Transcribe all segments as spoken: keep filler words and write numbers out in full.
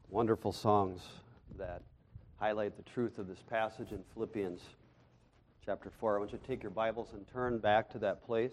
Wonderful songs that highlight the truth of this passage in Philippians chapter four. I want you to take your Bibles and turn back to that place.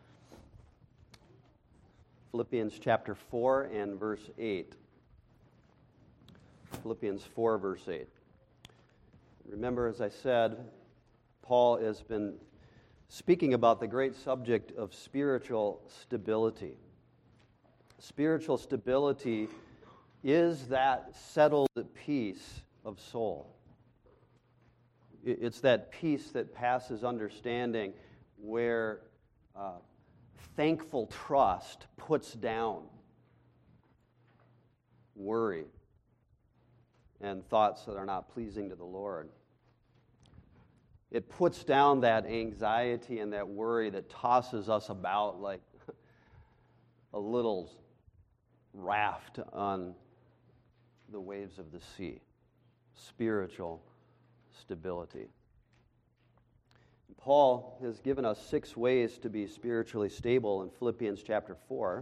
Philippians chapter four and verse eight. Philippians four, verse eight. Remember, as I said, Paul has been speaking about the great subject of spiritual stability. Spiritual stability is that settled peace of soul. It's that peace that passes understanding, where uh, thankful trust puts down worry and thoughts that are not pleasing to the Lord. It puts down that anxiety and that worry that tosses us about like a little raft on the waves of the sea. Spiritual stability. Paul has given us six ways to be spiritually stable in Philippians chapter four.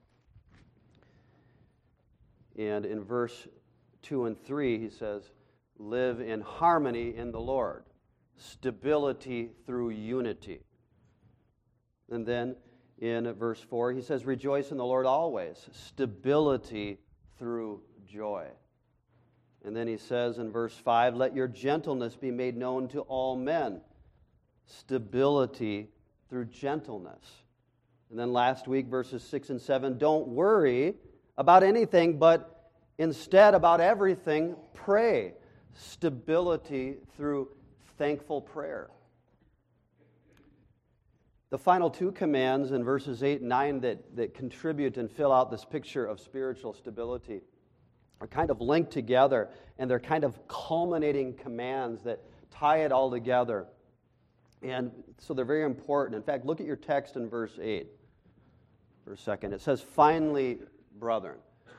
And in verse two and three, he says, live in harmony in the Lord. Stability through unity. And then in verse four, he says, rejoice in the Lord always. Stability through joy. And then he says in verse five, let your gentleness be made known to all men. Stability through gentleness. And then last week, verses six and seven, don't worry about anything, but instead about everything, pray. Stability through thankful prayer. The final two commands in verses eight and nine that, that contribute and fill out this picture of spiritual stability are kind of linked together, and they're kind of culminating commands that tie it all together. And so they're very important. In fact, look at your text in verse eight for a second. It says, finally, brethren.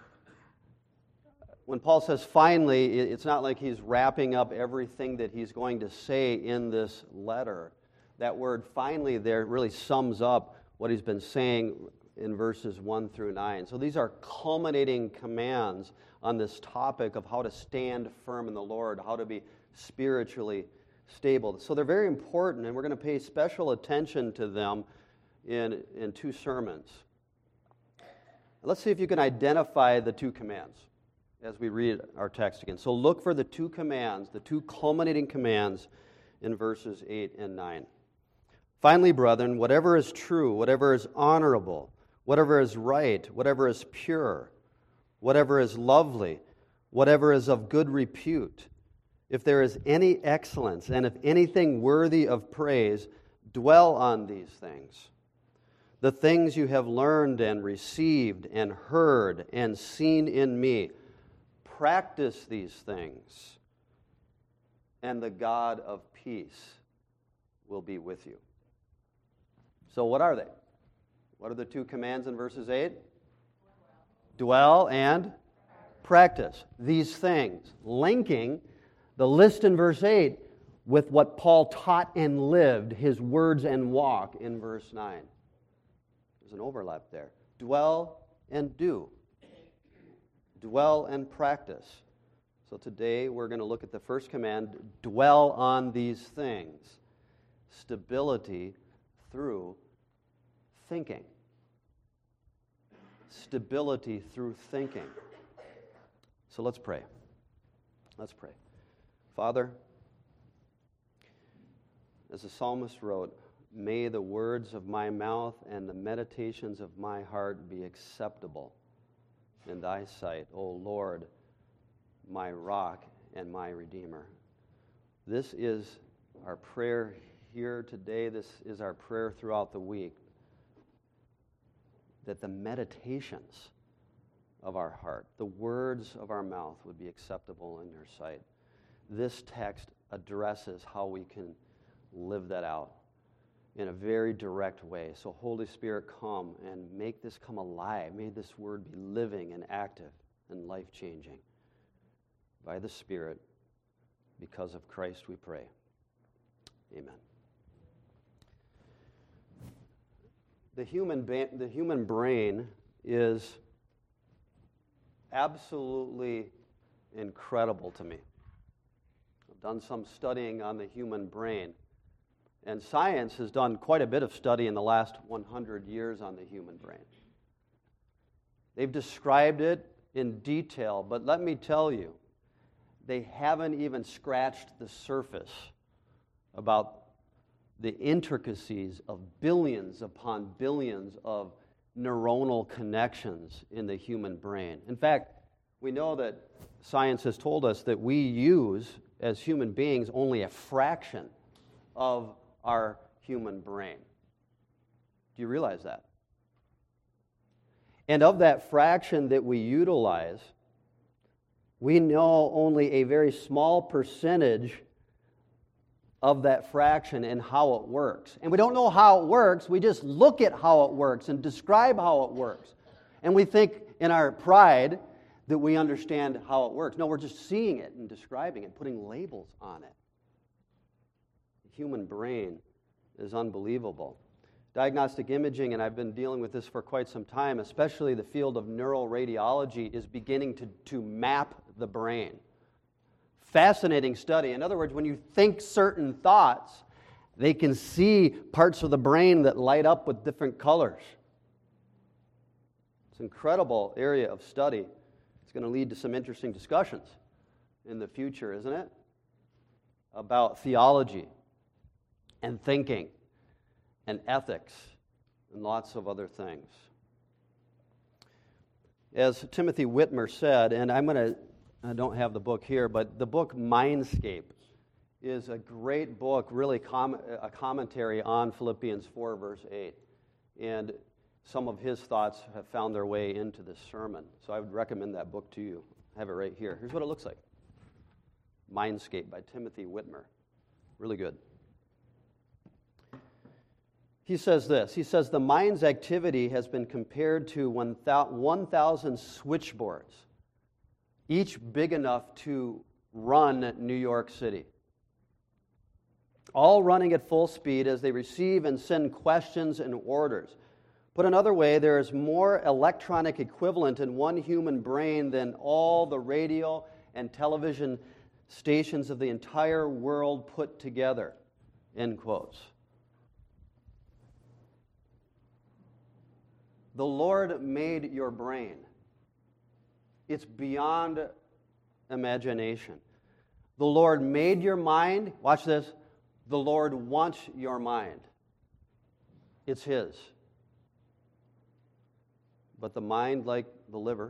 When Paul says finally, it's not like he's wrapping up everything that he's going to say in this letter. That word finally there really sums up what he's been saying in verses one through nine. So these are culminating commands on this topic of how to stand firm in the Lord, how to be spiritually stable. So they're very important, and we're going to pay special attention to them in, in two sermons. Let's see if you can identify the two commands as we read our text again. So look for the two commands, the two culminating commands in verses eight and nine. Finally, brethren, whatever is true, whatever is honorable, whatever is right, whatever is pure, whatever is lovely, whatever is of good repute, if there is any excellence, and if anything worthy of praise, dwell on these things. The things you have learned and received and heard and seen in me, practice these things, and the God of peace will be with you. So what are they? What are the two commands in verses eight? Dwell and practice these things, linking the list in verse eight with what Paul taught and lived, his words and walk in verse nine. There's an overlap there. Dwell and do. Dwell and practice. So today we're going to look at the first command, dwell on these things. Stability through thinking. Stability through thinking. So let's pray. Let's pray. Father, as the psalmist wrote, may the words of my mouth and the meditations of my heart be acceptable in thy sight, O Lord, my rock and my redeemer. This is our prayer here today. This is our prayer throughout the week, that the meditations of our heart, the words of our mouth would be acceptable in your sight. This text addresses how we can live that out in a very direct way. So Holy Spirit, come and make this come alive. May this word be living and active and life-changing. By the Spirit, because of Christ we pray. Amen. The human, ba- the human brain is absolutely incredible to me. I've done some studying on the human brain, and science has done quite a bit of study in the last one hundred years on the human brain. They've described it in detail, but let me tell you, they haven't even scratched the surface about the intricacies of billions upon billions of neuronal connections in the human brain. In fact, we know that science has told us that we use, as human beings, only a fraction of our human brain. Do you realize that? And of that fraction that we utilize, we know only a very small percentage of that fraction and how it works. And we don't know how it works, we just look at how it works and describe how it works. And we think in our pride that we understand how it works. No, we're just seeing it and describing it, putting labels on it. The human brain is unbelievable. Diagnostic imaging, and I've been dealing with this for quite some time, especially the field of neuroradiology, is beginning to, to map the brain. Fascinating study. In other words, when you think certain thoughts, they can see parts of the brain that light up with different colors. It's an incredible area of study. It's going to lead to some interesting discussions in the future, isn't it? About theology and thinking and ethics and lots of other things. As Timothy Whitmer said, and I'm going to, I don't have the book here, but the book Mindscape is a great book, really com- a commentary on Philippians four, verse eight. And some of his thoughts have found their way into this sermon. So I would recommend that book to you. I have it right here. Here's what it looks like. Mindscape by Timothy Whitmer. Really good. He says this. He says, the mind's activity has been compared to one thousand switchboards, each big enough to run New York City. All running at full speed as they receive and send questions and orders. Put another way, there is more electronic equivalent in one human brain than all the radio and television stations of the entire world put together. End quotes. The Lord made your brain. It's beyond imagination. The Lord made your mind. Watch this. The Lord wants your mind. It's His. But the mind, like the liver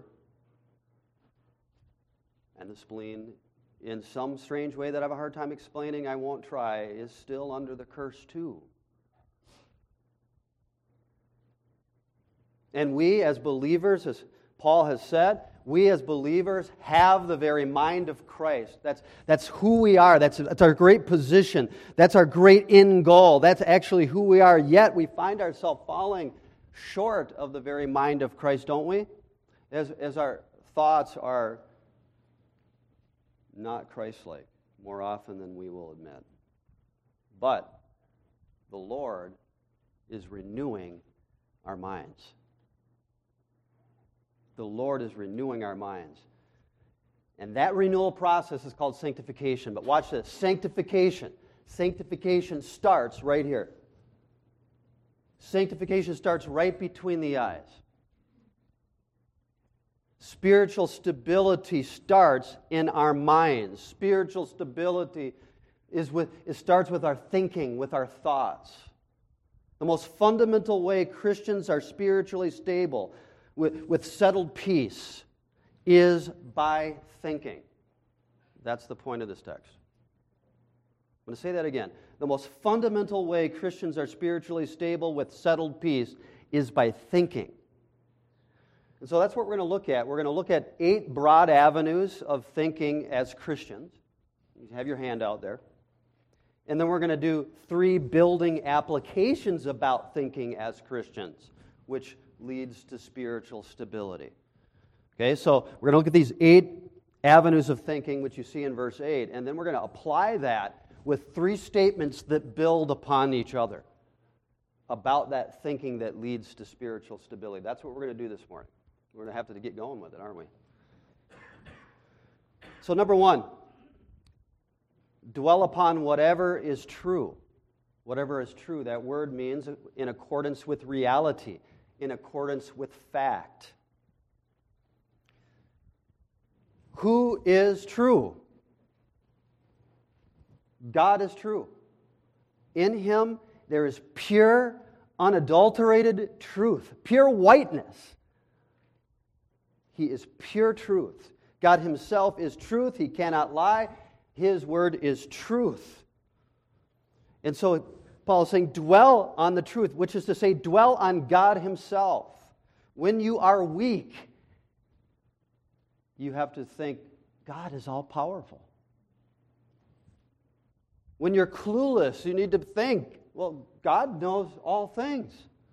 and the spleen, in some strange way that I have a hard time explaining, I won't try, is still under the curse too. And we as believers, as Paul has said, we as believers have the very mind of Christ. That's, that's who we are. That's, that's our great position. That's our great end goal. That's actually who we are. Yet we find ourselves falling short of the very mind of Christ, don't we? As, as our thoughts are not Christ-like more often than we will admit. But the Lord is renewing our minds. The Lord is renewing our minds. And that renewal process is called sanctification. But watch this. Sanctification. Sanctification starts right here. Sanctification starts right between the eyes. Spiritual stability starts in our minds. Spiritual stability is with, it starts with our thinking, with our thoughts. The most fundamental way Christians are spiritually stable, With, with settled peace, is by thinking. That's the point of this text. I'm going to say that again. The most fundamental way Christians are spiritually stable with settled peace is by thinking. And so that's what we're going to look at. We're going to look at eight broad avenues of thinking as Christians. You have your hand out there. And then we're going to do three building applications about thinking as Christians, which leads to spiritual stability. Okay, so we're going to look at these eight avenues of thinking, which you see in verse eight, and then we're going to apply that with three statements that build upon each other about that thinking that leads to spiritual stability. That's what we're going to do this morning. We're going to have to get going with it, aren't we? So number one, dwell upon whatever is true. Whatever is true, that word means in accordance with reality, in accordance with fact. Who is true? God is true. In Him there is pure, unadulterated truth, pure whiteness. He is pure truth. God Himself is truth. He cannot lie. His word is truth. And so Paul is saying, dwell on the truth, which is to say, dwell on God Himself. When you are weak, you have to think, God is all-powerful. When you're clueless, you need to think, well, God knows all things.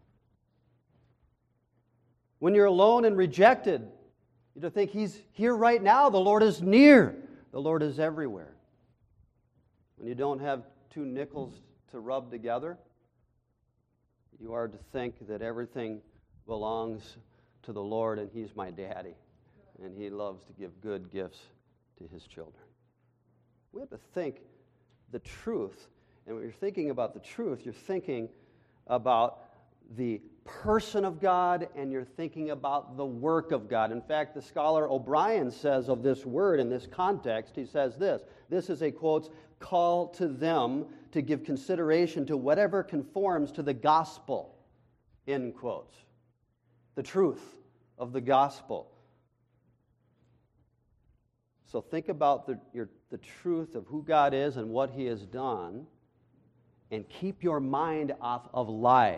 When you're alone and rejected, you have to think, He's here right now. The Lord is near. The Lord is everywhere. When you don't have two nickels to rub together, you are to think that everything belongs to the Lord and He's my daddy and He loves to give good gifts to His children. We have to think the truth. And when you're thinking about the truth, you're thinking about the person of God and you're thinking about the work of God. In fact, the scholar O'Brien says of this word in this context, he says this, this is a, quote, call to them to give consideration to whatever conforms to the gospel, end quotes. The truth of the gospel. So think about the, your, the truth of who God is and what He has done, and keep your mind off of lies.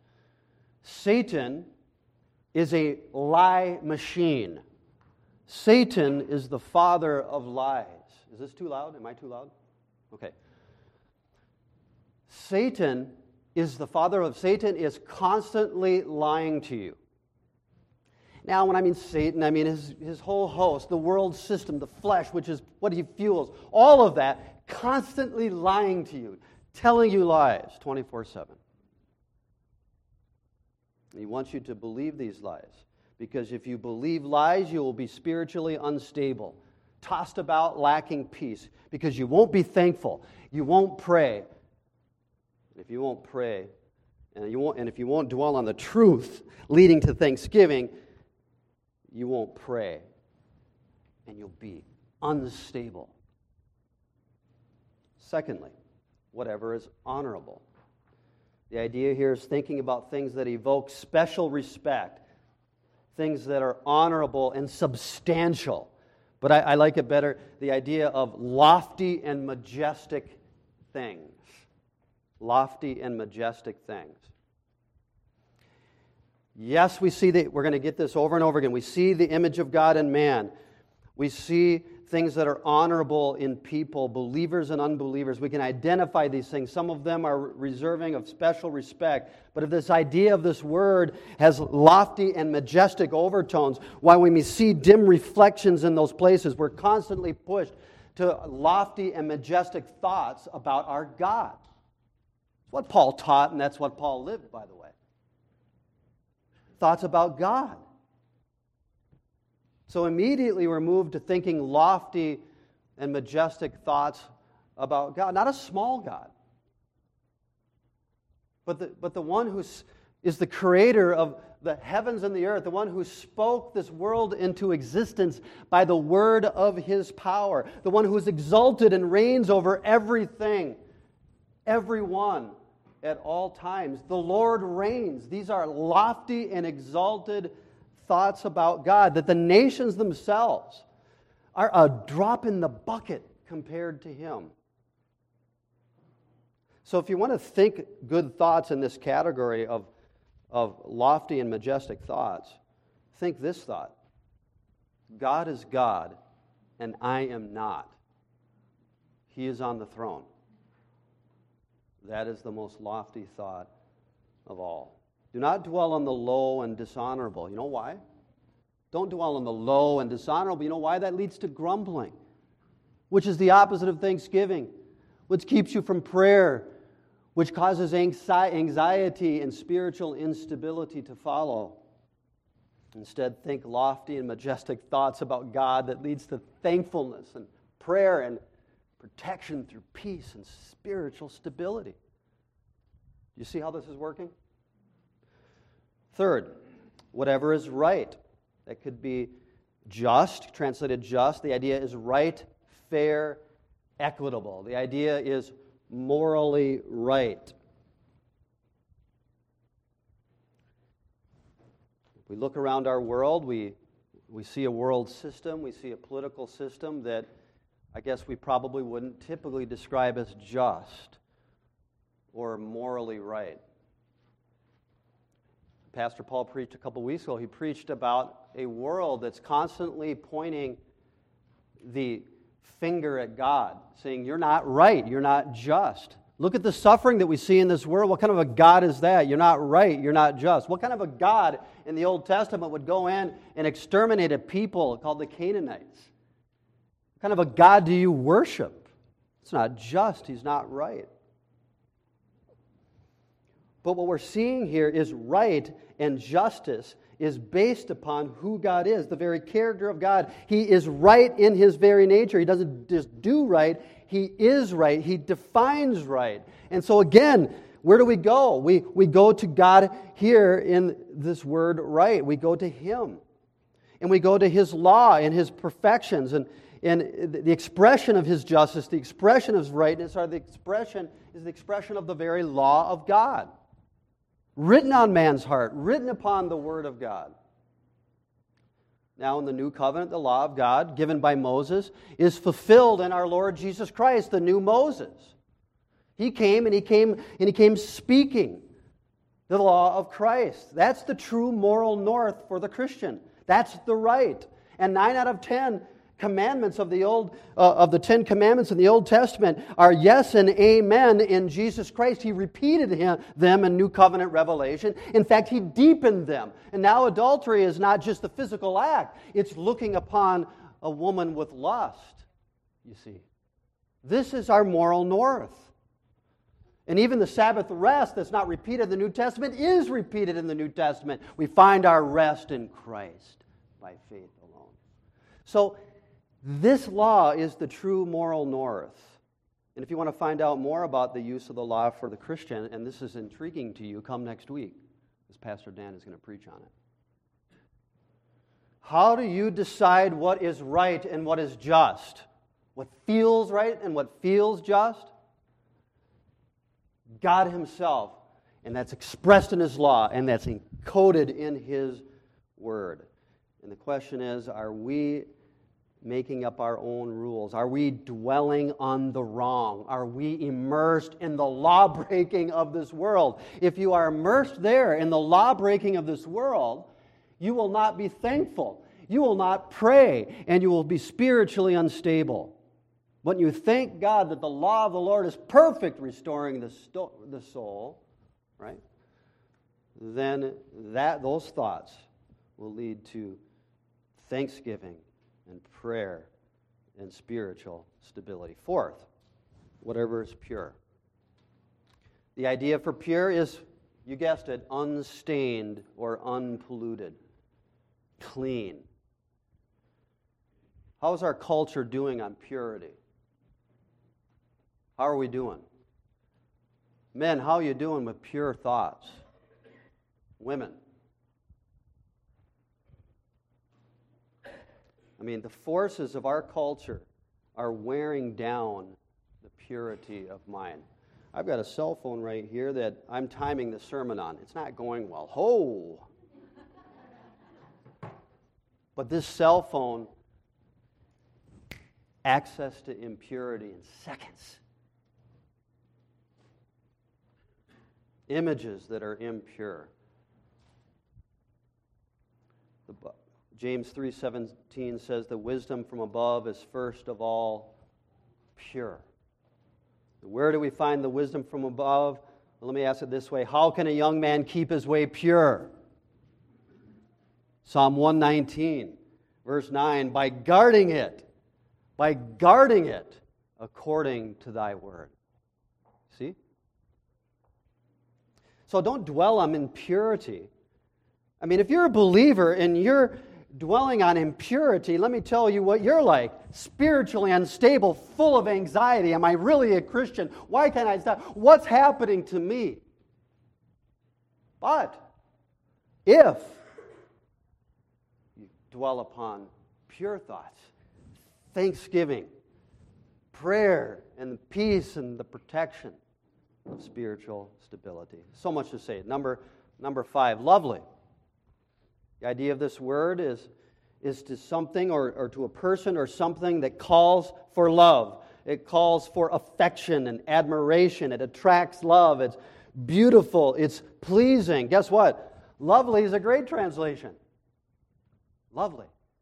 Satan is a lie machine. Satan is the father of lies. Is this too loud? Am I too loud? Okay. Satan is the father of Satan is constantly lying to you. Now, when I mean Satan, I mean his, his whole host, the world system, the flesh, which is what he fuels, all of that constantly lying to you, telling you lies twenty-four seven. He wants you to believe these lies, because if you believe lies, you will be spiritually unstable, tossed about, lacking peace, because you won't be thankful, you won't pray. If you won't pray, and you won't, and if you won't dwell on the truth leading to thanksgiving, you won't pray, and you'll be unstable. Secondly, whatever is honorable. The idea here is thinking about things that evoke special respect, things that are honorable and substantial. But I, I like it better, the idea of lofty and majestic things. Lofty and majestic things. Yes, we see that we're going to get this over and over again. We see the image of God in man. We see things that are honorable in people, believers and unbelievers. We can identify these things. Some of them are reserving of special respect. But if this idea of this word has lofty and majestic overtones, while we may see dim reflections in those places, we're constantly pushed to lofty and majestic thoughts about our God. It's what Paul taught, and that's what Paul lived, by the way. Thoughts about God. So immediately we're moved to thinking lofty and majestic thoughts about God. Not a small God, but the, but the one who is the creator of the heavens and the earth, the one who spoke this world into existence by the word of His power, the one who is exalted and reigns over everything, everyone, at all times. The Lord reigns. These are lofty and exalted thoughts about God, that the nations themselves are a drop in the bucket compared to Him. So if you want to think good thoughts in this category of, of lofty and majestic thoughts, think this thought: God is God, and I am not. He is on the throne. That is the most lofty thought of all. Do not dwell on the low and dishonorable. You know why? Don't dwell on the low and dishonorable. You know why? That leads to grumbling, which is the opposite of thanksgiving, which keeps you from prayer, which causes anxiety and spiritual instability to follow. Instead, think lofty and majestic thoughts about God that leads to thankfulness and prayer and protection through peace and spiritual stability. You see how this is working? Third, whatever is right. That could be just, translated just. The idea is right, fair, equitable. The idea is morally right. We look around our world, we, we see a world system, we see a political system that I guess we probably wouldn't typically describe as just or morally right. Pastor Paul preached a couple weeks ago. He preached about a world that's constantly pointing the finger at God, saying, you're not right, you're not just. Look at the suffering that we see in this world. What kind of a God is that? You're not right, you're not just. What kind of a God in the Old Testament would go in and exterminate a people called the Canaanites? What kind of a God do you worship? It's not just, He's not right. But what we're seeing here is right and justice is based upon who God is, the very character of God. He is right in His very nature. He doesn't just do right, He is right. He defines right. And so again, where do we go? We, we go to God here in this word right. We go to Him. And we go to His law and His perfections. And, and the expression of His justice, the expression of His rightness, are the expression is the expression of the very law of God. Written on man's heart, written upon the Word of God. Now in the New Covenant, the law of God, given by Moses, is fulfilled in our Lord Jesus Christ, the new Moses. He came and he came and he came speaking the law of Christ. That's the true moral north for the Christian. That's the right. And nine out of ten commandments of the old uh, of the Ten Commandments in the Old Testament are yes and amen in Jesus Christ. He repeated him, them in New Covenant revelation. In fact, He deepened them. And now adultery is not just the physical act. It's looking upon a woman with lust, you see. This is our moral north. And even the Sabbath rest that's not repeated in the New Testament is repeated in the New Testament. We find our rest in Christ by faith alone. So, this law is the true moral north. And if you want to find out more about the use of the law for the Christian, and this is intriguing to you, come next week, as Pastor Dan is going to preach on it. How do you decide what is right and what is just? What feels right and what feels just? God Himself. And that's expressed in His law, and that's encoded in His Word. And the question is, are we making up our own rules? Are we dwelling on the wrong? Are we immersed in the law-breaking of this world? If you are immersed there in the law-breaking of this world, you will not be thankful. You will not pray, and you will be spiritually unstable. When you thank God that the law of the Lord is perfect, restoring the, sto- the soul, right? Then that those thoughts will lead to thanksgiving and prayer and spiritual stability. Fourth, whatever is pure. The idea for pure is, you guessed it, unstained or unpolluted, clean. How is our culture doing on purity? How are we doing? Men, how are you doing with pure thoughts? Women. I mean, the forces of our culture are wearing down the purity of mind. I've got a cell phone right here that I'm timing the sermon on. It's not going well. Ho! But this cell phone, access to impurity in seconds. Images that are impure. The James three seventeen says the wisdom from above is first of all pure. Where do we find the wisdom from above? Well, let me ask it this way. How can a young man keep his way pure? Psalm one nineteen, verse nine, by guarding it, by guarding it according to thy word. See? So don't dwell on impurity. I mean, if you're a believer and you're dwelling on impurity, let me tell you what you're like. Spiritually unstable, full of anxiety. Am I really a Christian? Why can't I stop? What's happening to me? But if you dwell upon pure thoughts, thanksgiving, prayer, and the peace and the protection of spiritual stability. So much to say. Number, number five, lovely. The idea of this word is, is to something or, or to a person or something that calls for love. It calls for affection and admiration. It attracts love. It's beautiful. It's pleasing. Guess what? Lovely is a great translation. Lovely.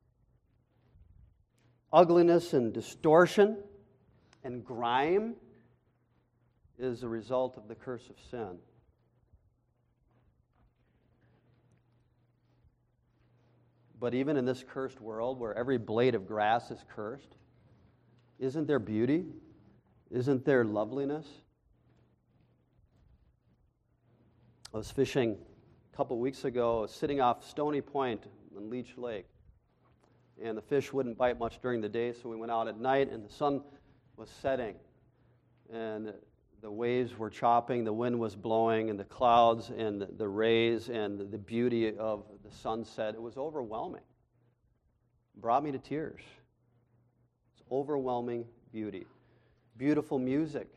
Ugliness and distortion and grime is a result of the curse of sin. But even in this cursed world where every blade of grass is cursed, isn't there beauty? Isn't there loveliness? I was fishing a couple weeks ago, sitting off Stony Point in Leech Lake. And the fish wouldn't bite much during the day, so we went out at night, and the sun was setting. And the waves were chopping, the wind was blowing, and the clouds and the rays and the beauty of the sunset, it was overwhelming. It brought me to tears. It's overwhelming beauty. Beautiful music.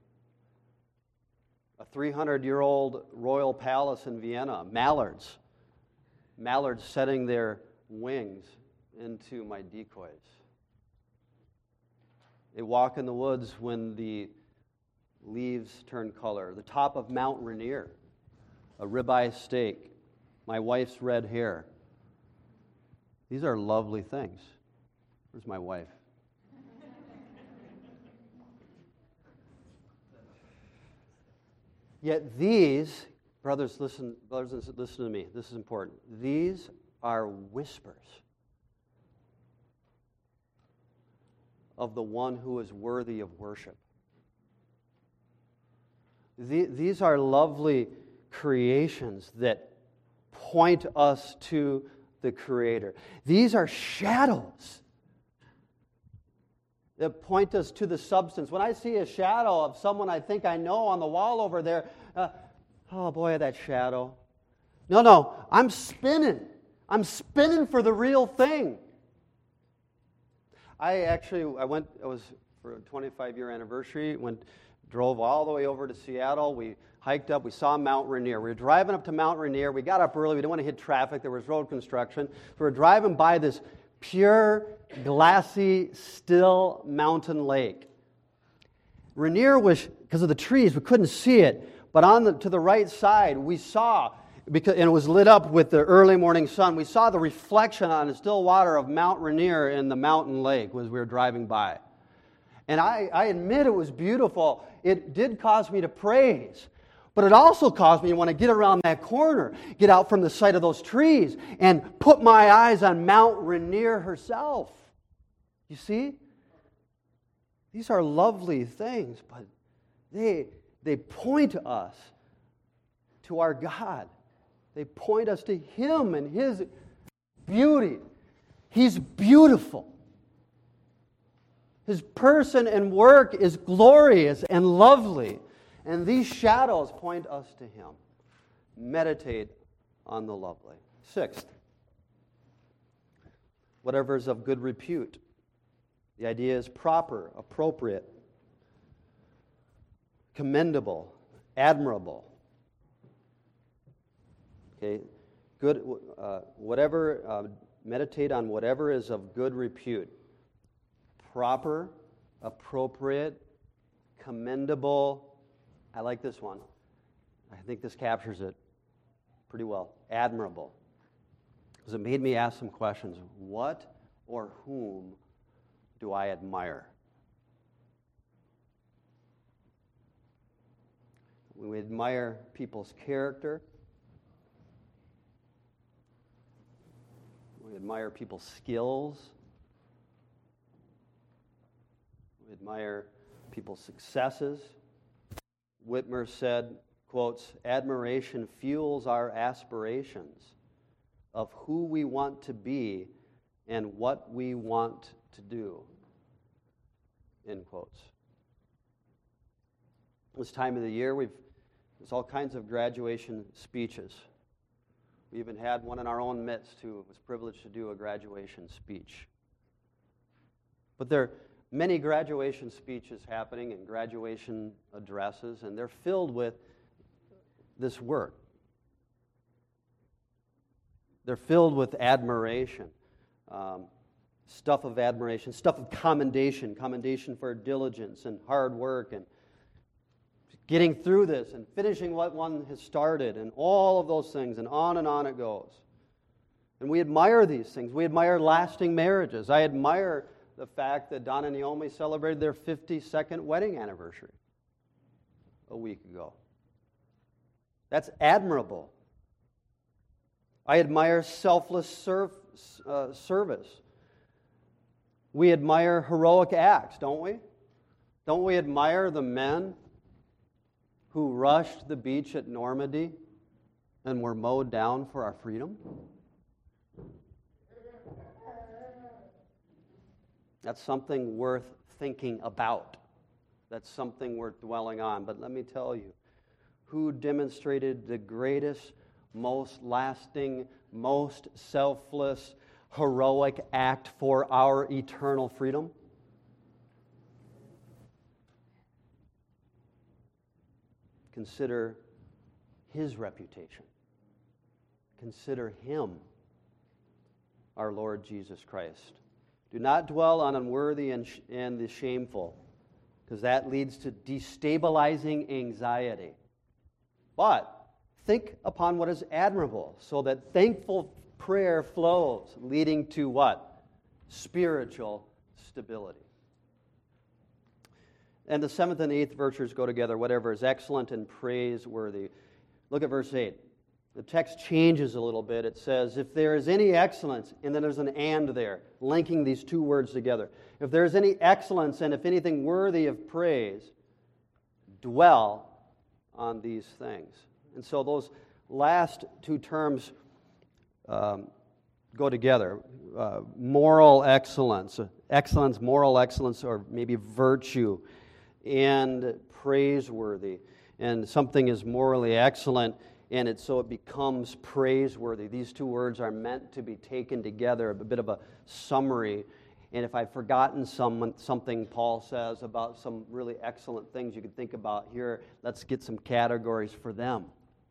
A three hundred year old royal palace in Vienna, mallards. Mallards setting their wings into my decoys. They walk in the woods when the leaves turn color. The top of Mount Rainier, a ribeye steak, my wife's red hair. These are lovely things. Where's my wife? Yet these, brothers, listen, brothers, listen to me. This is important. These are whispers of the one who is worthy of worship. These are lovely creations that point us to the Creator. These are shadows that point us to the substance. When I see a shadow of someone I think I know on the wall over there, uh, oh boy, that shadow. No, no, I'm spinning. I'm spinning for the real thing. I actually, I went, it was for a twenty-five year anniversary, went, drove all the way over to Seattle. We hiked up, we saw Mount Rainier. We were driving up to Mount Rainier. We got up early, we didn't want to hit traffic, there was road construction. So we were driving by this pure, glassy, still mountain lake. Rainier was, because of the trees, we couldn't see it, but on the, to the right side, we saw, because, and it was lit up with the early morning sun, we saw the reflection on the still water of Mount Rainier in the mountain lake as we were driving by. And I, I admit it was beautiful. It did cause me to praise. But it also caused me to want to get around that corner, get out from the sight of those trees, and put my eyes on Mount Rainier herself. You see? These are lovely things, but they, they point us to our God. They point us to Him and His beauty. He's beautiful. His person and work is glorious and lovely. And these shadows point us to Him. Meditate on the lovely. Sixth, whatever is of good repute. The idea is proper, appropriate, commendable, admirable. Okay, good. Uh, whatever. Uh, meditate on whatever is of good repute. Proper, appropriate, commendable. I like this one. I think this captures it pretty well. Admirable. Because it made me ask some questions. What or whom do I admire? We admire people's character. We admire people's skills. We admire people's successes. Whitmer said, quotes, admiration fuels our aspirations, of who we want to be and what we want to do. End quotes. This time of the year, we've there's all kinds of graduation speeches. We even had one in our own midst who was privileged to do a graduation speech. But there are many graduation speeches happening and graduation addresses, and they're filled with this word. They're filled with admiration, um, stuff of admiration, stuff of commendation, commendation for diligence and hard work and getting through this and finishing what one has started and all of those things, and on and on it goes. And we admire these things. We admire lasting marriages. I admire the fact that Don and Naomi celebrated their fifty-second wedding anniversary a week ago. That's admirable. I admire selfless serv- uh, service. We admire heroic acts, don't we? Don't we admire the men who rushed the beach at Normandy and were mowed down for our freedom? That's something worth thinking about. That's something worth dwelling on. But let me tell you, who demonstrated the greatest, most lasting, most selfless, heroic act for our eternal freedom? Consider his reputation. Consider him, our Lord Jesus Christ. Do not dwell on unworthy and, sh- and the shameful, because that leads to destabilizing anxiety. But think upon what is admirable, so that thankful prayer flows, leading to what? Spiritual stability. And the seventh and eighth virtues go together, whatever is excellent and praiseworthy. Look at verse eight. The text changes a little bit. It says, if there is any excellence, and then there's an and there, linking these two words together. If there is any excellence and if anything worthy of praise, dwell on these things. And so those last two terms um, go together. Uh, moral excellence, excellence, moral excellence, or maybe virtue, and praiseworthy. And something is morally excellent, and it so it becomes praiseworthy. These two words are meant to be taken together, a bit of a summary. And if I've forgotten some, something Paul says about some really excellent things you could think about here, let's get some categories for them.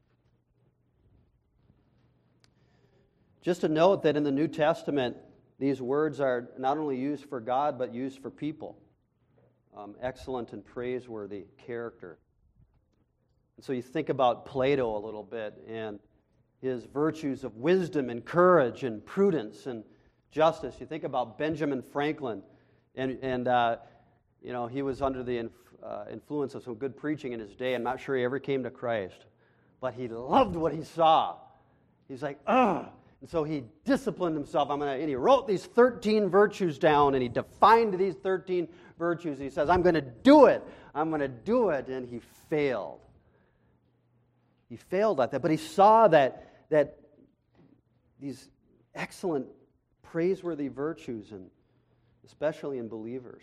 Just to note that in the New Testament, these words are not only used for God, but used for people. Um, excellent and praiseworthy character. And so you think about Plato a little bit and his virtues of wisdom and courage and prudence and justice. You think about Benjamin Franklin, and, and uh, you know, he was under the inf- uh, influence of some good preaching in his day. I'm not sure he ever came to Christ, but he loved what he saw. He's like, ugh. And so he disciplined himself. I'm gonna, and he wrote these thirteen virtues down, and he defined these thirteen virtues. He says, I'm going to do it. I'm going to do it. And he failed. He failed at that. But he saw that, that these excellent, praiseworthy virtues, and especially in believers.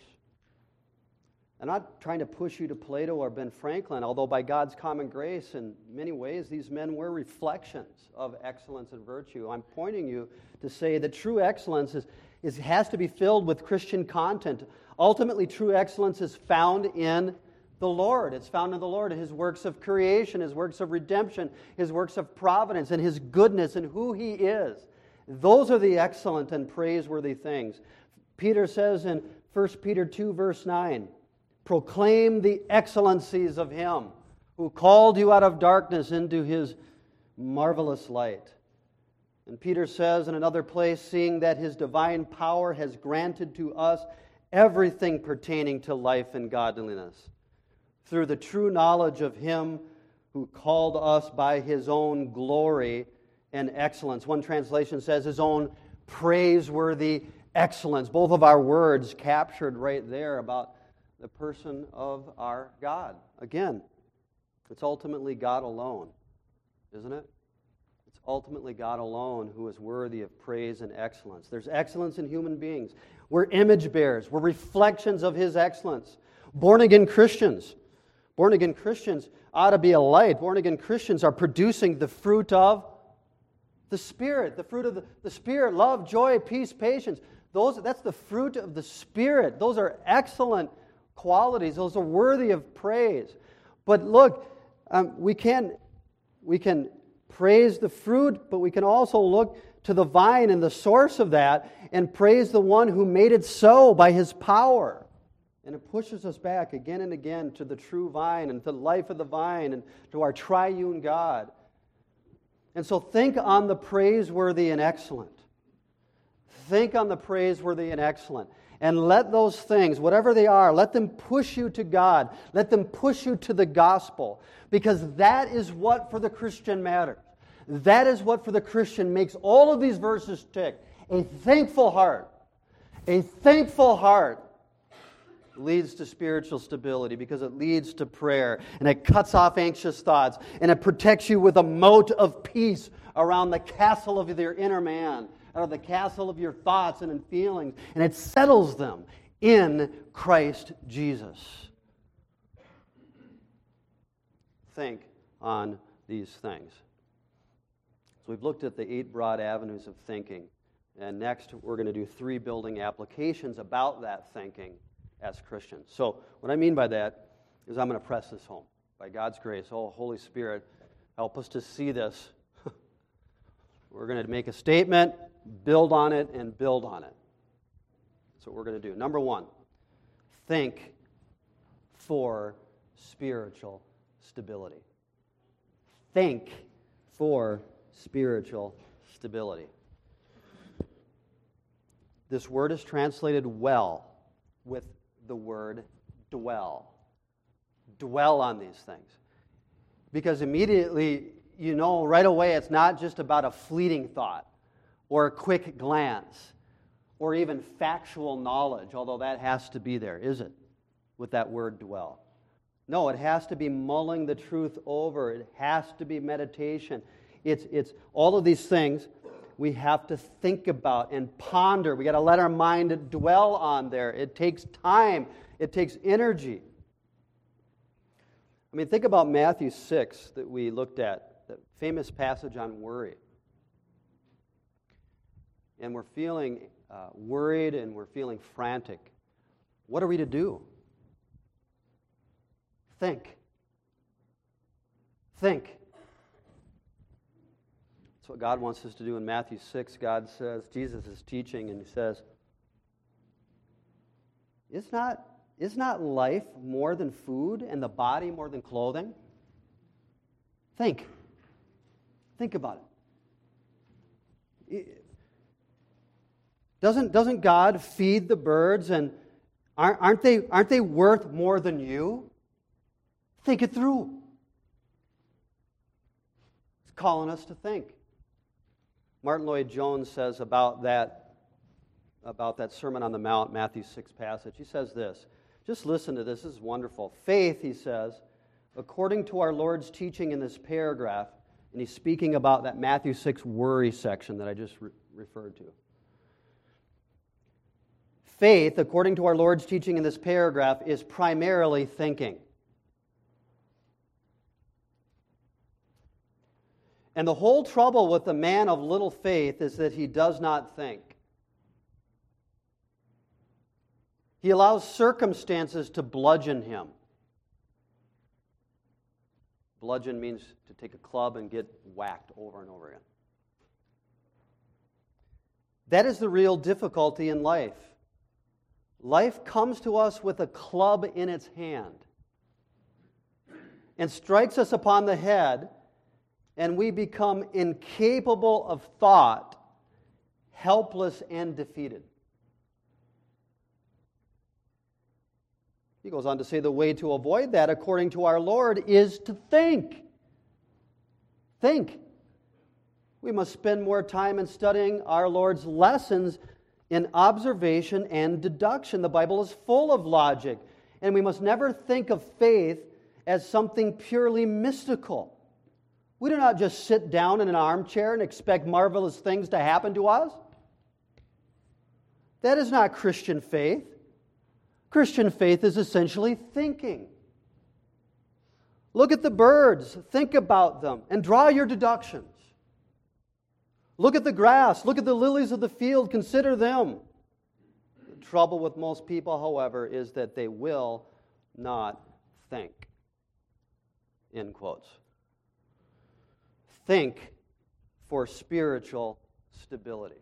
I'm not trying to push you to Plato or Ben Franklin, although by God's common grace, in many ways, these men were reflections of excellence and virtue. I'm pointing you to say that true excellence is, is has to be filled with Christian content. Ultimately, true excellence is found in the Lord. It's found in the Lord, His works of creation, His works of redemption, His works of providence, and His goodness and who He is. Those are the excellent and praiseworthy things. Peter says in First Peter two, verse nine, proclaim the excellencies of Him who called you out of darkness into His marvelous light. And Peter says in another place, seeing that His divine power has granted to us everything pertaining to life and godliness, through the true knowledge of Him who called us by His own glory and excellence. One translation says His own praiseworthy excellence. Both of our words captured right there about the person of our God. Again, it's ultimately God alone, isn't it? It's It's ultimately God alone who is worthy of praise and excellence. There's excellence in human beings. We're image bearers. We're reflections of His excellence. Born-again Christians. Born-again Christians ought to be a light. Born-again Christians are producing the fruit of the Spirit. The fruit of the, the Spirit. Love, joy, peace, patience. Those, that's the fruit of the Spirit. Those are excellent qualities. Those are worthy of praise. But look, um, we can, we can praise the fruit, but we can also look to the vine and the source of that and praise the one who made it so by His power. And it pushes us back again and again to the true vine and to the life of the vine and to our triune God. And so think on the praiseworthy and excellent. Think on the praiseworthy and excellent. And let those things, whatever they are, let them push you to God. Let them push you to the gospel. Because that is what for the Christian matters. That is what for the Christian makes all of these verses tick. A thankful heart. A thankful heart leads to spiritual stability because it leads to prayer. And it cuts off anxious thoughts. And it protects you with a moat of peace around the castle of your inner man. Out of the castle of your thoughts and in feelings, and it settles them in Christ Jesus. Think on these things. So we've looked at the eight broad avenues of thinking, and next we're going to do three building applications about that thinking as Christians. So what I mean by that is I'm going to press this home. By God's grace, oh, Holy Spirit, help us to see this. We're going to make a statement, build on it, and build on it. That's what we're going to do. Number one, think for spiritual stability. Think for spiritual stability. This word is translated well with the word dwell. Dwell on these things. Because immediately, you know right away it's not just about a fleeting thought or a quick glance or even factual knowledge, although that has to be there, is it? With that word dwell. No, it has to be mulling the truth over. It has to be meditation. It's, it's all of these things we have to think about and ponder. We got to let our mind dwell on there. It takes time. It takes energy. I mean, think about Matthew six that we looked at, the famous passage on worry. And we're feeling uh, worried and we're feeling frantic. What are we to do? Think. Think. That's what God wants us to do in Matthew six. God says, Jesus is teaching and He says, Is not, is not life more than food and the body more than clothing? Think. Think about it. Doesn't, doesn't God feed the birds and aren't, aren't, they, aren't they worth more than you? Think it through. It's calling us to think. Martin Lloyd-Jones says about that, about that Sermon on the Mount, Matthew six passage, he says this. Just listen to this. This is wonderful. Faith, he says, according to our Lord's teaching in this paragraph, and he's speaking about that Matthew six worry section that I just re- referred to. Faith, according to our Lord's teaching in this paragraph, is primarily thinking. And the whole trouble with the man of little faith is that he does not think. He allows circumstances to bludgeon him. Bludgeon means to take a club and get whacked over and over again. That is the real difficulty in life. Life comes to us with a club in its hand and strikes us upon the head, and we become incapable of thought, helpless and defeated. He goes on to say the way to avoid that, according to our Lord, is to think. Think. We must spend more time in studying our Lord's lessons in observation and deduction. The Bible is full of logic, and we must never think of faith as something purely mystical. We do not just sit down in an armchair and expect marvelous things to happen to us. That is not Christian faith. Christian faith is essentially thinking. Look at the birds, think about them, and draw your deductions. Look at the grass, look at the lilies of the field, consider them. The trouble with most people, however, is that they will not think. End quotes. Think for spiritual stability.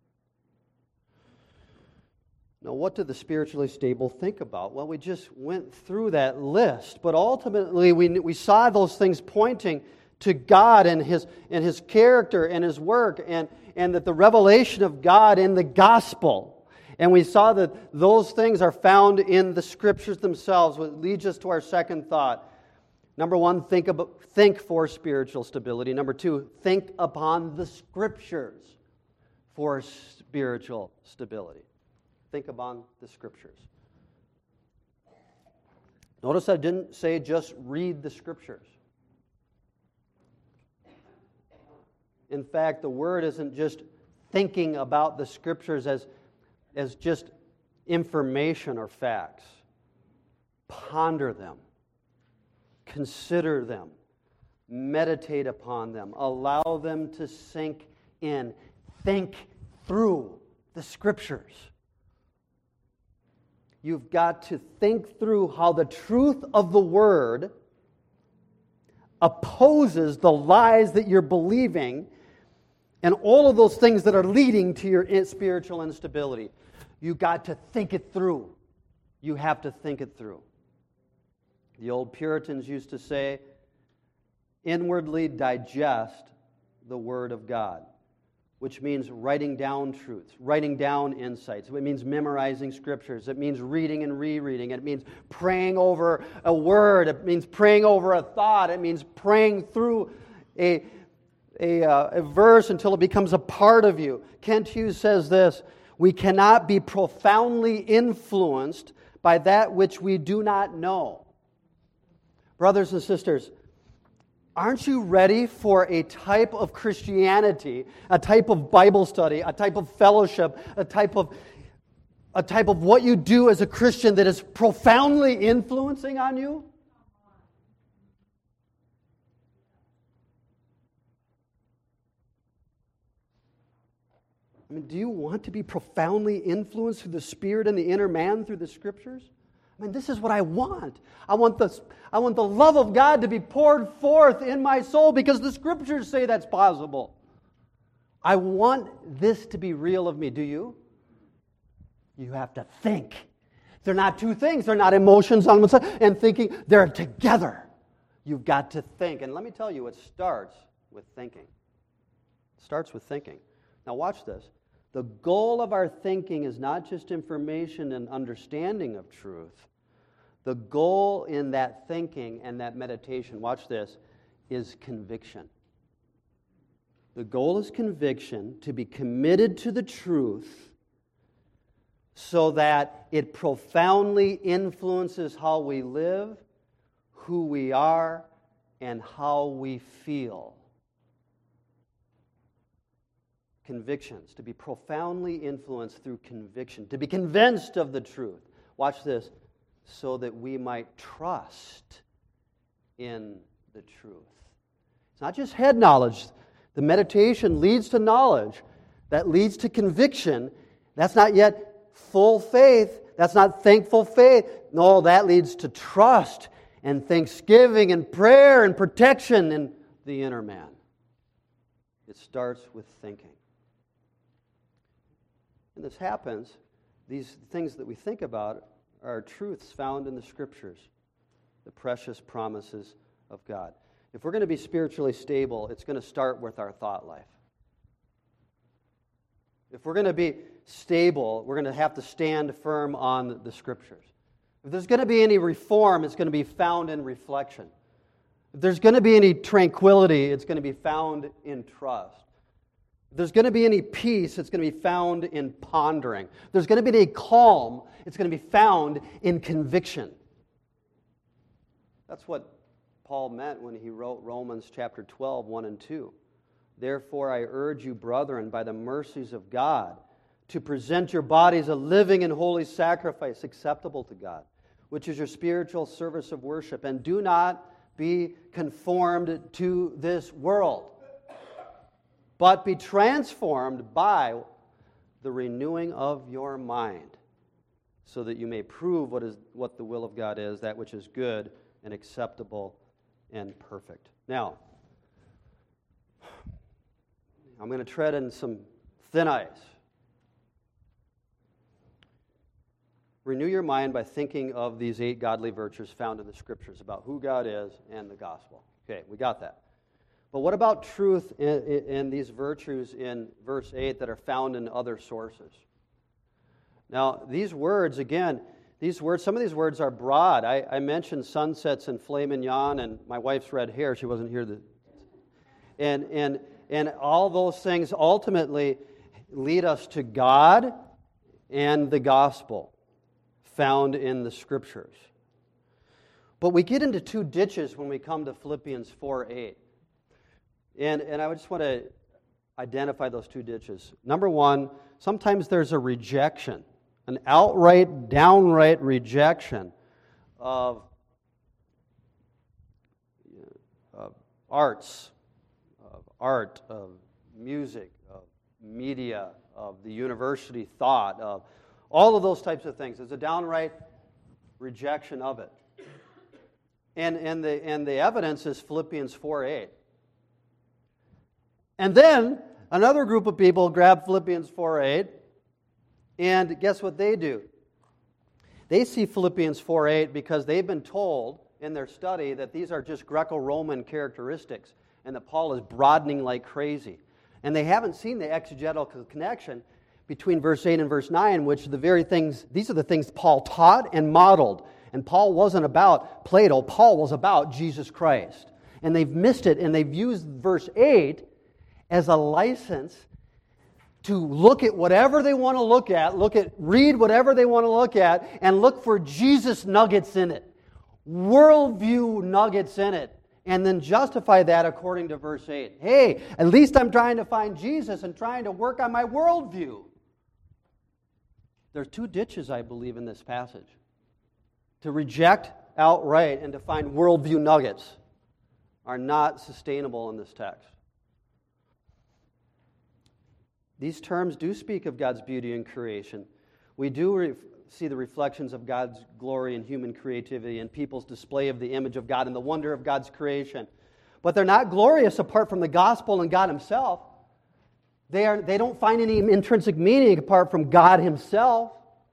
Now, what do the spiritually stable think about? Well, we just went through that list, but ultimately we, we saw those things pointing to God and His, and His character and His work, and, and that the revelation of God in the gospel. And we saw that those things are found in the Scriptures themselves, which leads us to our second thought. Number one, think about, think for spiritual stability. Number two, think upon the Scriptures for spiritual stability. Think upon the Scriptures. Notice I didn't say just read the Scriptures. In fact, the word isn't just thinking about the Scriptures as, as just information or facts. Ponder them. Consider them. Meditate upon them. Allow them to sink in. Think through the Scriptures. You've got to think through how the truth of the Word opposes the lies that you're believing and all of those things that are leading to your spiritual instability. You've got to think it through. You have to think it through. The old Puritans used to say, inwardly digest the Word of God, which means writing down truths, writing down insights. It means memorizing Scriptures. It means reading and rereading. It means praying over a word. It means praying over a thought. It means praying through a, a, uh, a verse until it becomes a part of you. Kent Hughes says this, we cannot be profoundly influenced by that which we do not know. Brothers and sisters, aren't you ready for a type of Christianity, a type of Bible study, a type of fellowship, a type of a type of what you do as a Christian that is profoundly influencing on you? I mean, do you want to be profoundly influenced through the Spirit and the inner man through the Scriptures? I mean, this is what I want. I want the, I want the love of God to be poured forth in my soul because the Scriptures say that's possible. I want this to be real of me. Do you? You have to think. They're not two things. They're not emotions on one side and thinking. They're together. You've got to think. And let me tell you, it starts with thinking. It starts with thinking. Now watch this. The goal of our thinking is not just information and understanding of truth. The goal in that thinking and that meditation, watch this, is conviction. The goal is conviction, to be committed to the truth so that it profoundly influences how we live, who we are, and how we feel. Convictions, to be profoundly influenced through conviction, to be convinced of the truth. Watch this, so that we might trust in the truth. It's not just head knowledge. The meditation leads to knowledge. That leads to conviction. That's not yet full faith. That's not thankful faith. No, that leads to trust and thanksgiving and prayer and protection in the inner man. It starts with thinking. And this happens, these things that we think about are truths found in the Scriptures, the precious promises of God. If we're going to be spiritually stable, it's going to start with our thought life. If we're going to be stable, we're going to have to stand firm on the Scriptures. If there's going to be any reform, it's going to be found in reflection. If there's going to be any tranquility, it's going to be found in trust. If there's going to be any peace, it's going to be found in pondering. If there's going to be any calm, it's going to be found in conviction. That's what Paul meant when he wrote Romans chapter twelve, one and two. Therefore I urge you, brethren, by the mercies of God, to present your bodies a living and holy sacrifice acceptable to God, which is your spiritual service of worship. And do not be conformed to this world, but be transformed by the renewing of your mind, so that you may prove what is what the will of God is, that which is good and acceptable and perfect. Now, I'm going to tread in some thin ice. Renew your mind by thinking of these eight godly virtues found in the Scriptures about who God is and the gospel. Okay, we got that. But what about truth in, in these virtues in verse eight that are found in other sources? Now, these words, again, these words, some of these words are broad. I, I mentioned sunsets and filet mignon and my wife's red hair. She wasn't here. To, and, and, and all those things ultimately lead us to God and the gospel found in the Scriptures. But we get into two ditches when we come to Philippians four eight. And, and I just want to identify those two ditches. Number one, sometimes there's a rejection, an outright, downright rejection of, of arts, of art, of music, of media, of the university thought, of all of those types of things. There's a downright rejection of it. And, and, the, and the evidence is Philippians four eight. And then another group of people grab Philippians four eight, and guess what they do? They see Philippians four eight because they've been told in their study that these are just Greco-Roman characteristics and that Paul is broadening like crazy. And they haven't seen the exegetical connection between verse eight and verse nine, which the very things, these are the things Paul taught and modeled. And Paul wasn't about Plato, Paul was about Jesus Christ. And they've missed it, and they've used verse eight as a license to look at whatever they want to look at, look at, read whatever they want to look at, and look for Jesus nuggets in it, worldview nuggets in it, and then justify that according to verse eight. Hey, at least I'm trying to find Jesus and trying to work on my worldview. There's two ditches, I believe, in this passage. To reject outright and to find worldview nuggets are not sustainable in this text. These terms do speak of God's beauty in creation. We do re- see the reflections of God's glory in human creativity and people's display of the image of God and the wonder of God's creation. But they're not glorious apart from the gospel and God Himself. They are, they don't find any intrinsic meaning apart from God Himself.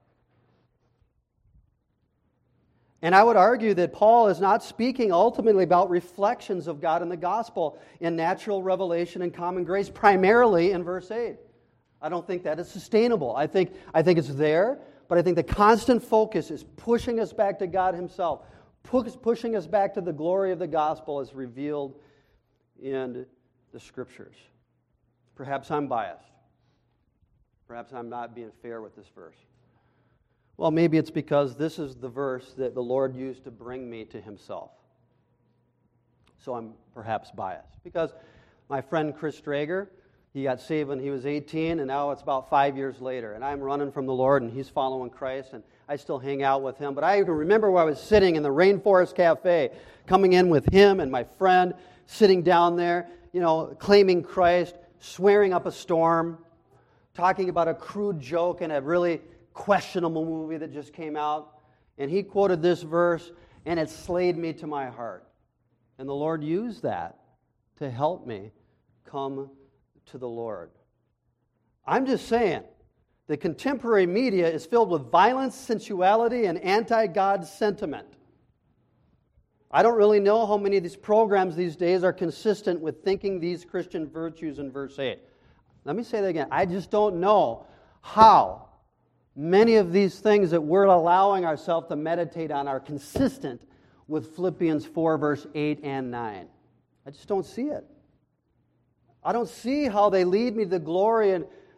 And I would argue that Paul is not speaking ultimately about reflections of God in the gospel in natural revelation and common grace, primarily in verse eight. I don't think that is sustainable. I think, I think it's there, but I think the constant focus is pushing us back to God Himself, pushing us back to the glory of the gospel as revealed in the Scriptures. Perhaps I'm biased. Perhaps I'm not being fair with this verse. Well, maybe it's because this is the verse that the Lord used to bring me to Himself. So I'm perhaps biased. Because my friend Chris Strager, he got saved when he was eighteen, and now it's about five years later. And I'm running from the Lord, and he's following Christ, and I still hang out with him. But I even remember where I was sitting in the Rainforest Cafe, coming in with him and my friend, sitting down there, you know, claiming Christ, swearing up a storm, talking about a crude joke and a really questionable movie that just came out. And he quoted this verse, and it slayed me to my heart. And the Lord used that to help me come to the Lord. I'm just saying, the contemporary media is filled with violence, sensuality, and anti-God sentiment. I don't really know how many of these programs these days are consistent with thinking these Christian virtues in verse eight. Let me say that again. I just don't know how many of these things that we're allowing ourselves to meditate on are consistent with Philippians four, verse eight and nine. I just don't see it. I don't see how they lead me to the glory and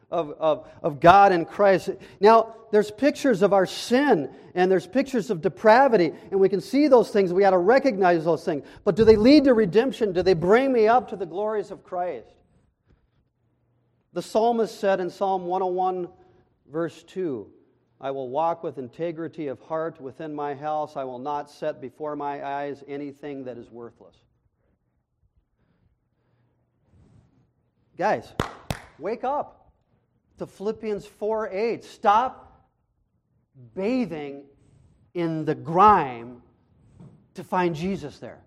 of, of, of God in Christ. Now, there's pictures of our sin, and there's pictures of depravity, and we can see those things. We got to recognize those things. But do they lead to redemption? Do they bring me up to the glories of Christ? The psalmist said in Psalm one oh one, verse two, I will walk with integrity of heart within my house. I will not set before my eyes anything that is worthless. Guys, wake up to Philippians four eight. Stop bathing in the grime to find Jesus there.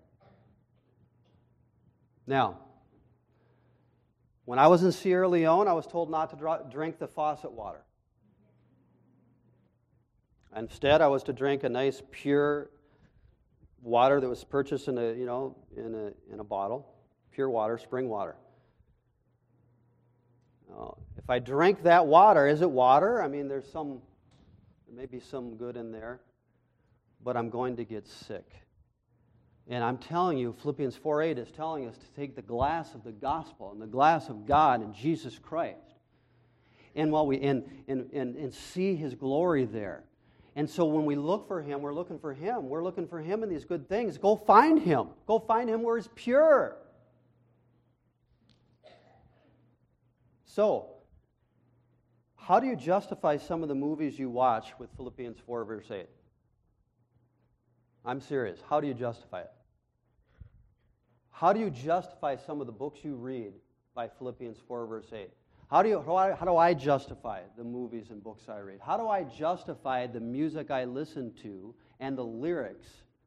Now, when I was in Sierra Leone, I was told not to draw, drink the faucet water. Instead, I was to drink a nice, pure water that was purchased in a, you know, in a in a bottle, pure water, spring water. Now, if I drink that water, is it water? I mean, there's some, there may be some good in there, but I'm going to get sick. And I'm telling you, Philippians four eight is telling us to take the glass of the gospel and the glass of God and Jesus Christ, and while we and and and, and see His glory there. And so when we look for Him, we're looking for Him. We're looking for Him in these good things. Go find Him. Go find Him where He's pure. So, how do you justify some of the movies you watch with Philippians four, verse eight? I'm serious. How do you justify it? How do you justify some of the books you read by Philippians four, verse eight? How do you how, I, how do I justify the movies and books I read? How do I justify the music I listen to and the lyrics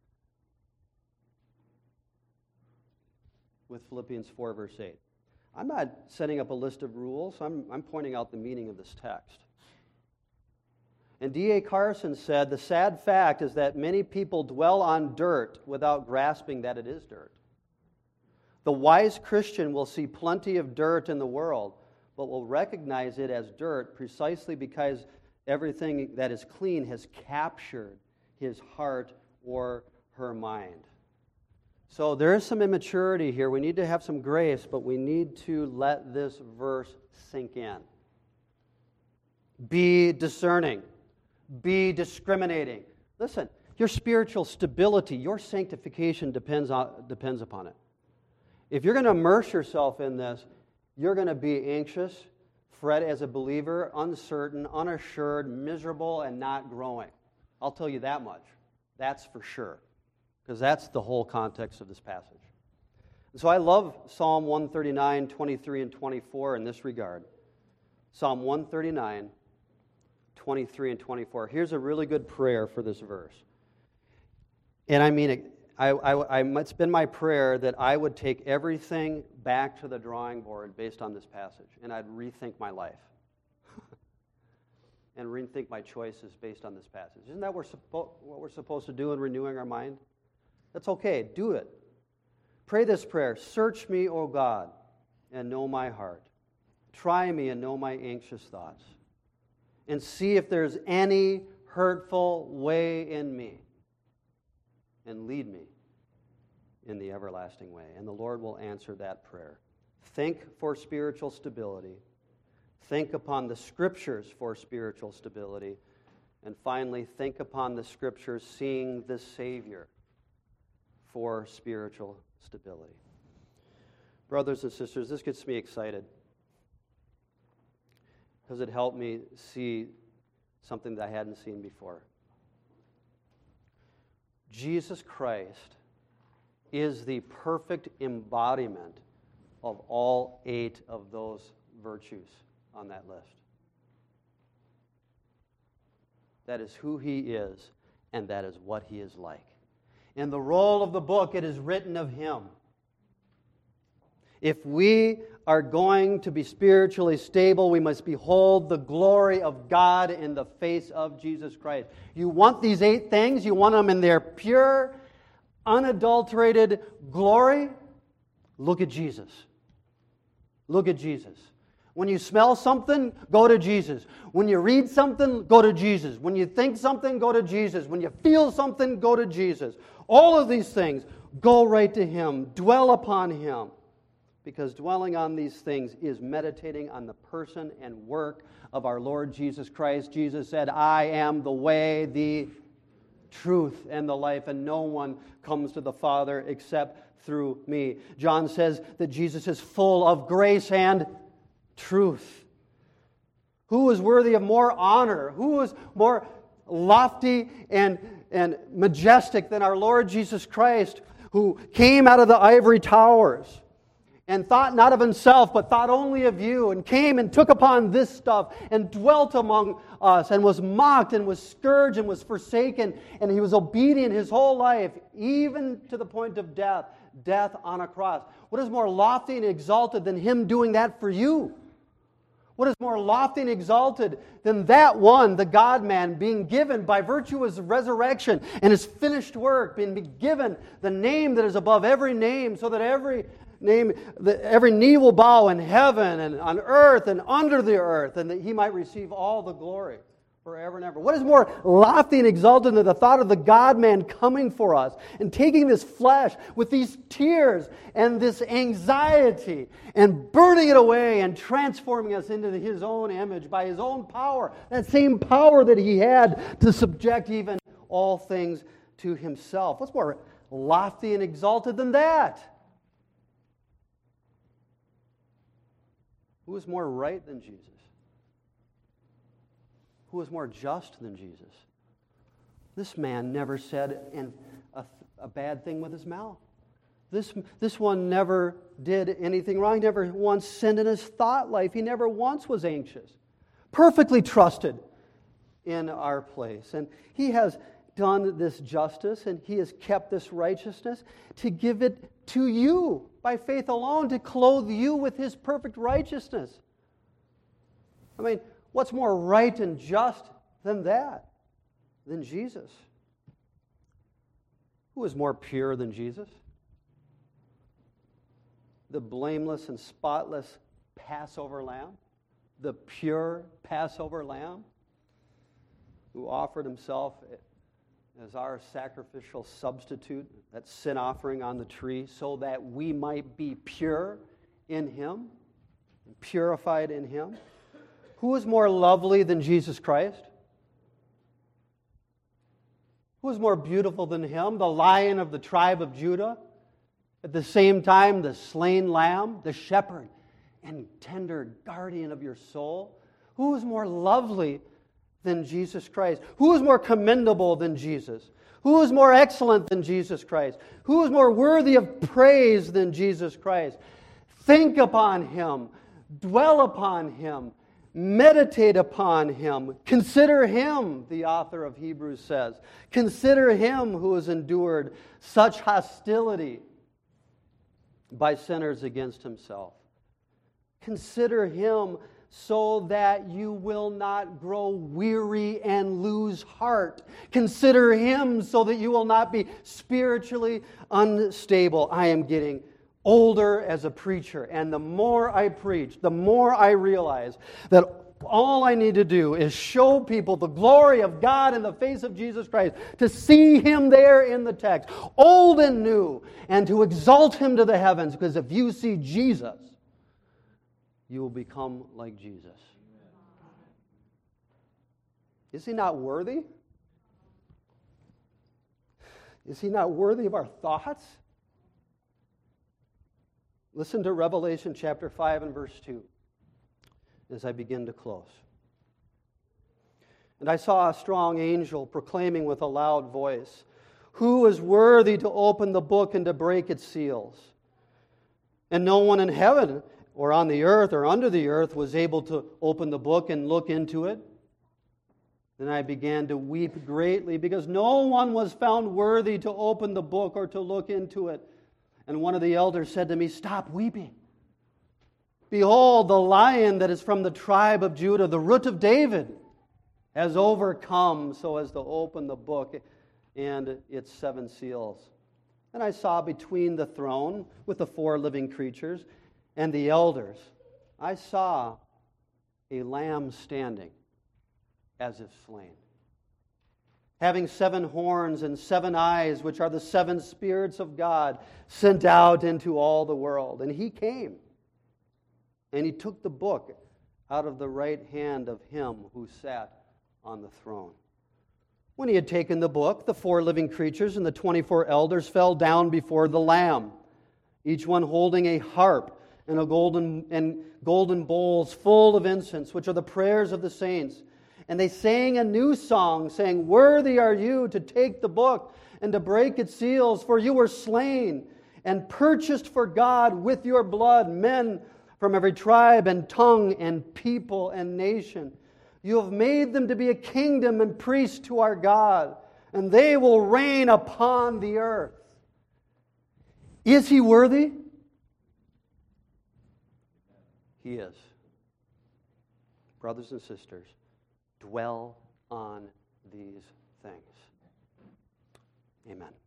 with Philippians four, verse eight? I'm not setting up a list of rules. I'm, I'm pointing out the meaning of this text. And D A Carson said, the sad fact is that many people dwell on dirt without grasping that it is dirt. The wise Christian will see plenty of dirt in the world, but will recognize it as dirt precisely because everything that is clean has captured his heart or her mind. So there is some immaturity here. We need to have some grace, but we need to let this verse sink in. Be discerning. Be discriminating. Listen, your spiritual stability, your sanctification depends on, depends upon it. If you're going to immerse yourself in this, you're going to be anxious, fret as a believer, uncertain, unassured, miserable, and not growing. I'll tell you that much. That's for sure. Because that's the whole context of this passage. And so I love Psalm one thirty-nine, twenty-three, and twenty-four in this regard. Psalm one thirty-nine, twenty-three, and twenty-four. Here's a really good prayer for this verse. And I mean it. I, I, I, it's been my prayer that I would take everything back to the drawing board based on this passage, and I'd rethink my life and rethink my choices based on this passage. Isn't that what we're, suppo- what we're supposed to do in renewing our mind? That's okay. Do it. Pray this prayer. Search me, O God, and know my heart. Try me and know my anxious thoughts, and see if there's any hurtful way in me, and lead me in the everlasting way. And the Lord will answer that prayer. Think for spiritual stability. Think upon the Scriptures for spiritual stability. And finally, think upon the Scriptures seeing the Savior for spiritual stability. Brothers and sisters, this gets me excited because it helped me see something that I hadn't seen before. Jesus Christ is the perfect embodiment of all eight of those virtues on that list. That is who He is, and that is what He is like. In the roll of the book, it is written of Him. If we are going to be spiritually stable, we must behold the glory of God in the face of Jesus Christ. You want these eight things? You want them in their pure, unadulterated glory? Look at Jesus. Look at Jesus. When you smell something, go to Jesus. When you read something, go to Jesus. When you think something, go to Jesus. When you feel something, go to Jesus. All of these things, go right to Him. Dwell upon Him. Because dwelling on these things is meditating on the person and work of our Lord Jesus Christ. Jesus said, I am the way, the truth, and the life, and no one comes to the Father except through me. John says that Jesus is full of grace and truth. Who is worthy of more honor? Who is more lofty and, and majestic than our Lord Jesus Christ, who came out of the ivory towers and thought not of himself, but thought only of you, and came and took upon this stuff, and dwelt among us, and was mocked, and was scourged, and was forsaken, and he was obedient his whole life, even to the point of death, death on a cross. What is more lofty and exalted than him doing that for you? What is more lofty and exalted than that one, the God-man, being given by virtue of his resurrection and his finished work, being given the name that is above every name, so that every name, that every knee will bow in heaven and on earth and under the earth, and that he might receive all the glory forever and ever. What is more lofty and exalted than the thought of the God-man coming for us and taking this flesh with these tears and this anxiety and burning it away and transforming us into his own image by his own power, that same power that he had to subject even all things to himself? What's more lofty and exalted than that? Who is more right than Jesus? Who is more just than Jesus? This man never said an, a, a bad thing with his mouth. This, this one never did anything wrong. He never once sinned in his thought life. He never once was anxious. Perfectly trusted in our place. And he has done this justice, and he has kept this righteousness to give it to you by faith alone, to clothe you with his perfect righteousness. I mean, what's more right and just than that? Than Jesus? Who is more pure than Jesus? The blameless and spotless Passover lamb, the pure Passover lamb, who offered himself as our sacrificial substitute, that sin offering on the tree, so that we might be pure in him, purified in him. Who is more lovely than Jesus Christ? Who is more beautiful than him? The Lion of the tribe of Judah. At the same time, the slain lamb, the shepherd and tender guardian of your soul. Who is more lovely than Jesus Christ? Who is more commendable than Jesus? Who is more excellent than Jesus Christ? Who is more worthy of praise than Jesus Christ? Think upon him. Dwell upon him. Meditate upon him. Consider him, the author of Hebrews says. Consider him who has endured such hostility by sinners against himself. Consider him so that you will not grow weary and lose heart. Consider him so that you will not be spiritually unstable. I am getting older as a preacher, and the more I preach, the more I realize that all I need to do is show people the glory of God in the face of Jesus Christ, to see him there in the text, old and new, and to exalt him to the heavens, because if you see Jesus, you will become like Jesus. Is he not worthy? Is he not worthy of our thoughts? Listen to Revelation chapter five and verse two as I begin to close. And I saw a strong angel proclaiming with a loud voice, "Who is worthy to open the book and to break its seals?" And no one in heaven or on the earth or under the earth was able to open the book and look into it. Then I began to weep greatly, because no one was found worthy to open the book or to look into it. And one of the elders said to me, "Stop weeping. Behold, the Lion that is from the tribe of Judah, the Root of David, has overcome so as to open the book and its seven seals." And I saw between the throne with the four living creatures and the elders, I saw a lamb standing as if slain, having seven horns and seven eyes, which are the seven spirits of God sent out into all the world. And he came, and he took the book out of the right hand of him who sat on the throne. When he had taken the book, the four living creatures and the twenty-four elders fell down before the Lamb, each one holding a harp and a golden and golden bowls full of incense, which are the prayers of the saints. And they sang a new song, saying, "Worthy are you to take the book and to break its seals, for you were slain and purchased for God with your blood men from every tribe and tongue and people and nation. You have made them to be a kingdom and priests to our God, and they will reign upon the earth." Is he worthy? He is. Brothers and sisters, dwell on these things. Amen.